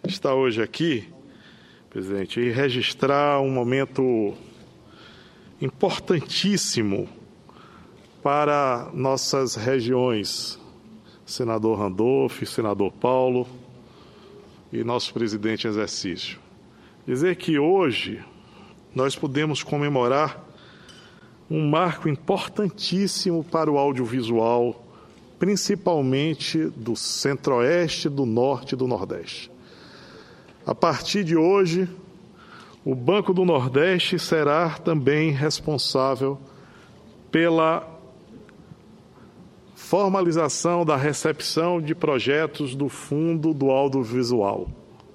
estar hoje aqui, presidente, e registrar um momento importantíssimo para nossas regiões, senador Randolph, senador Paulo e nosso presidente em exercício. Dizer que hoje nós podemos comemorar um marco importantíssimo para o audiovisual, principalmente do Centro-Oeste, do Norte e do Nordeste. A partir de hoje, o Banco do Nordeste será também responsável pela formalização da recepção de projetos do Fundo do Audiovisual.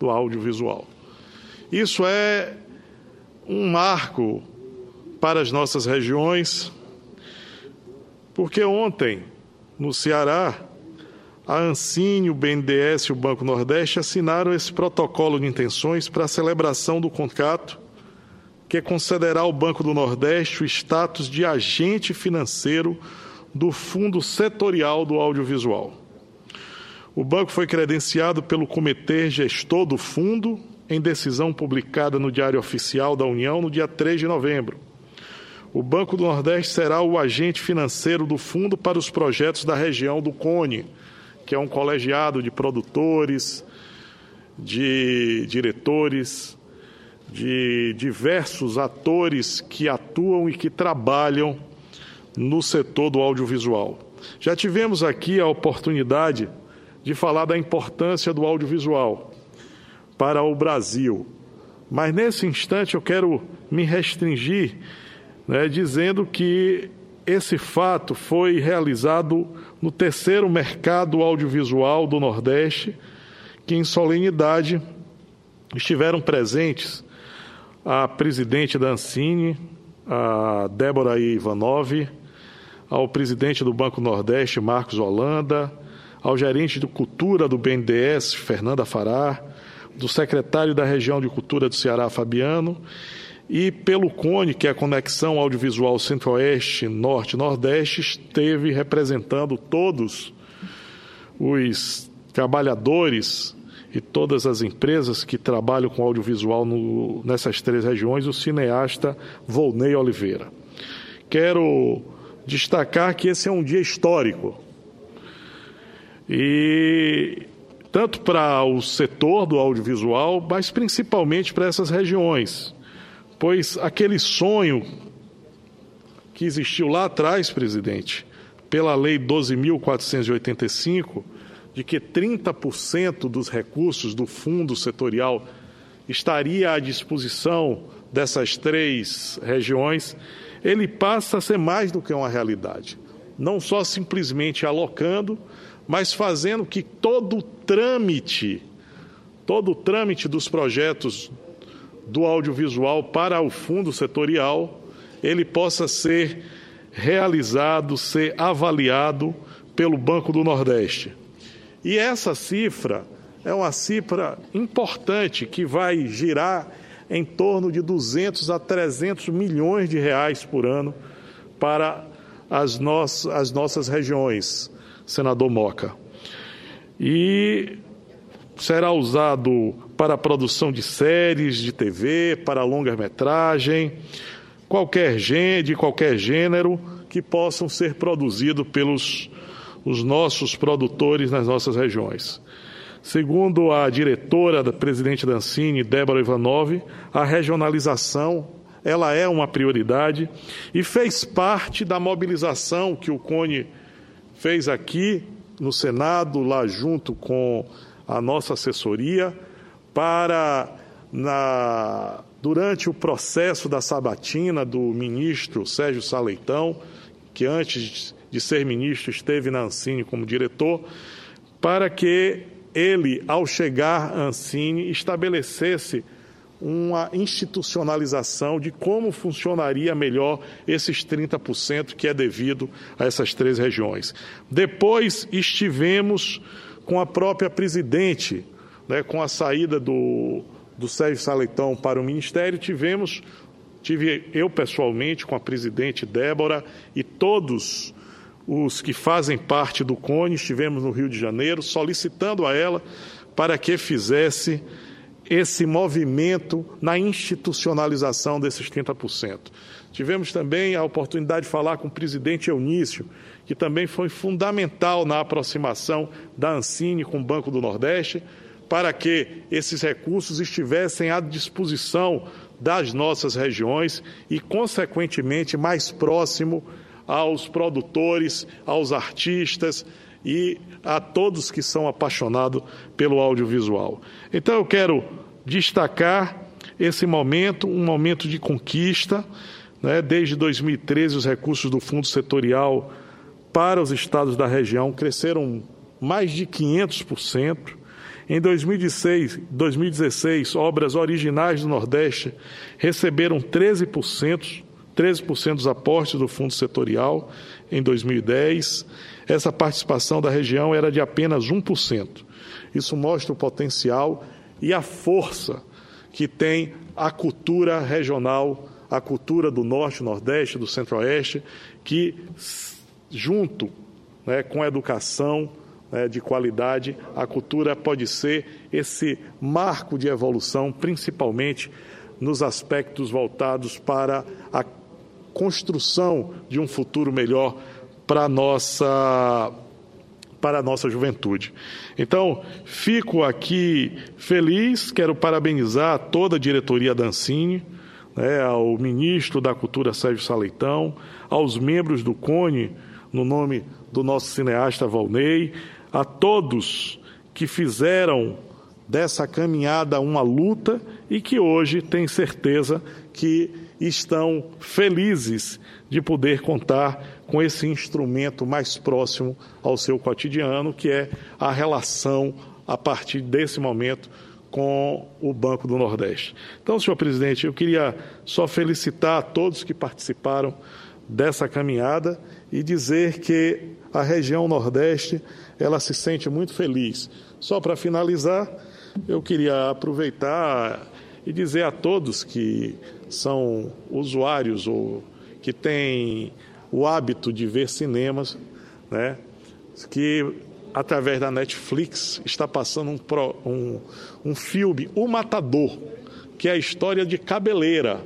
Isso é um marco para as nossas regiões, porque ontem, no Ceará, a Ancine, o BNDES e o Banco Nordeste assinaram esse protocolo de intenções para a celebração do contrato que concederá ao Banco do Nordeste o status de agente financeiro do Fundo Setorial do Audiovisual. O banco foi credenciado pelo Comitê Gestor do Fundo em decisão publicada no Diário Oficial da União no dia 3 de novembro. O Banco do Nordeste será o agente financeiro do fundo para os projetos da região do Cone, que é um colegiado de produtores, de diretores, de diversos atores que atuam e que trabalham no setor do audiovisual. Já tivemos aqui a oportunidade de falar da importância do audiovisual para o Brasil, mas nesse instante eu quero me restringir, dizendo que esse fato foi realizado no terceiro mercado audiovisual do Nordeste, que em solenidade estiveram presentes a presidente da Ancine, a Débora Ivanov, ao presidente do Banco Nordeste, Marcos Holanda, ao gerente de cultura do BNDES, Fernanda Fará, do secretário da região de cultura do Ceará, Fabiano, e pelo CONE, que é a Conexão Audiovisual Centro-Oeste, Norte e Nordeste, esteve representando todos os trabalhadores e todas as empresas que trabalham com audiovisual nessas três regiões, o cineasta Volney Oliveira. Quero destacar que esse é um dia histórico, e tanto para o setor do audiovisual, mas principalmente para essas regiões, pois aquele sonho que existiu lá atrás, presidente, pela Lei 12.485, de que 30% dos recursos do fundo setorial estaria à disposição dessas três regiões, ele passa a ser mais do que uma realidade. Não só simplesmente alocando, mas fazendo que todo o trâmite dos projetos do audiovisual para o fundo setorial, ele possa ser realizado, ser avaliado pelo Banco do Nordeste. E essa cifra é uma cifra importante que vai girar em torno de 200 a 300 milhões de reais por ano para as nossas regiões, senador Moca. E será usado para a produção de séries de TV, para longa-metragem, de qualquer gênero que possam ser produzidos pelos os nossos produtores nas nossas regiões. Segundo a diretora, da presidente da Ancine, Débora Ivanov, a regionalização ela é uma prioridade e fez parte da mobilização que o CONE fez aqui no Senado, lá junto com a nossa assessoria, durante o processo da sabatina do ministro Sérgio Sá Leitão, que antes de ser ministro esteve na Ancine como diretor, para que ele, ao chegar à Ancine, estabelecesse uma institucionalização de como funcionaria melhor esses 30% que é devido a essas três regiões. Depois estivemos com a própria presidente, com a saída do Sérgio Sá Leitão para o Ministério, tive eu pessoalmente com a presidente Débora e todos os que fazem parte do CONE, estivemos no Rio de Janeiro, solicitando a ela para que fizesse esse movimento na institucionalização desses 30%. Tivemos também a oportunidade de falar com o presidente Eunício, que também foi fundamental na aproximação da Ancine com o Banco do Nordeste, para que esses recursos estivessem à disposição das nossas regiões e, consequentemente, mais próximo aos produtores, aos artistas e a todos que são apaixonados pelo audiovisual. Então, eu quero destacar esse momento, um momento de conquista, né? Desde 2013, os recursos do Fundo Setorial para os estados da região cresceram mais de 500%. Em 2016, obras originais do Nordeste receberam 13% dos aportes do Fundo Setorial. Em 2010, essa participação da região era de apenas 1%. Isso mostra o potencial e a força que tem a cultura regional, a cultura do Norte, Nordeste, do Centro-Oeste, que, junto, né, com a educação, de qualidade, a cultura pode ser esse marco de evolução, principalmente nos aspectos voltados para a construção de um futuro melhor para a nossa juventude. Então, fico aqui feliz, quero parabenizar toda a diretoria da Ancine, ao ministro da Cultura, Sérgio Saleitão, aos membros do CONE, no nome do nosso cineasta Valnei, a todos que fizeram dessa caminhada uma luta e que hoje têm certeza que estão felizes de poder contar com esse instrumento mais próximo ao seu cotidiano, que é a relação, a partir desse momento, com o Banco do Nordeste. Então, senhor presidente, eu queria só felicitar a todos que participaram dessa caminhada e dizer que a região Nordeste, ela se sente muito feliz. Só para finalizar, eu queria aproveitar e dizer a todos que são usuários ou que têm o hábito de ver cinemas, né, que através da Netflix está passando um filme, O Matador, que é a história de Cabeleira,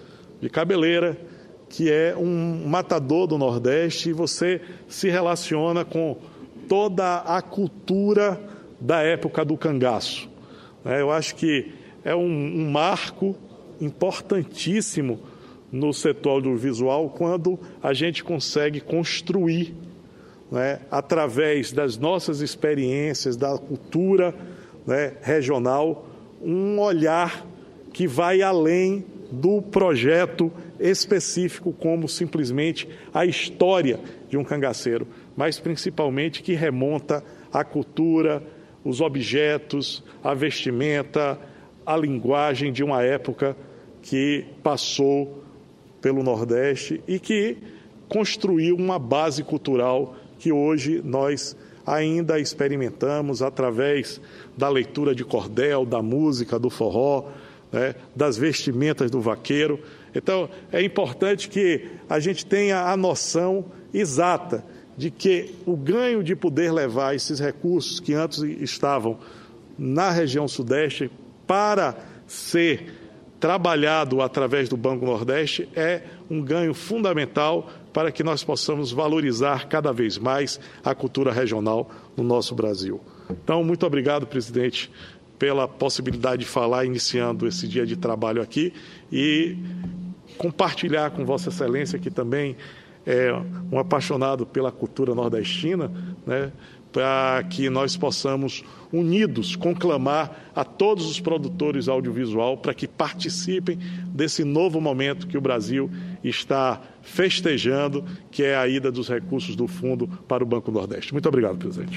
que é um matador do Nordeste, e você se relaciona com toda a cultura da época do cangaço. Eu acho que é um marco importantíssimo no setor audiovisual quando a gente consegue construir, através das nossas experiências, da cultura, regional, um olhar que vai além do projeto específico como simplesmente a história de um cangaceiro, mas principalmente que remonta à cultura, os objetos, a vestimenta, a linguagem de uma época que passou pelo Nordeste e que construiu uma base cultural que hoje nós ainda experimentamos através da leitura de cordel, da música, do forró, das vestimentas do vaqueiro. Então, é importante que a gente tenha a noção exata de que o ganho de poder levar esses recursos que antes estavam na região Sudeste para ser trabalhado através do Banco Nordeste é um ganho fundamental para que nós possamos valorizar cada vez mais a cultura regional no nosso Brasil. Então, muito obrigado, presidente, pela possibilidade de falar, iniciando esse dia de trabalho aqui e compartilhar com Vossa Excelência, que também é um apaixonado pela cultura nordestina, para que nós possamos, unidos, conclamar a todos os produtores audiovisual para que participem desse novo momento que o Brasil está festejando, que é a ida dos recursos do Fundo para o Banco Nordeste. Muito obrigado, presidente.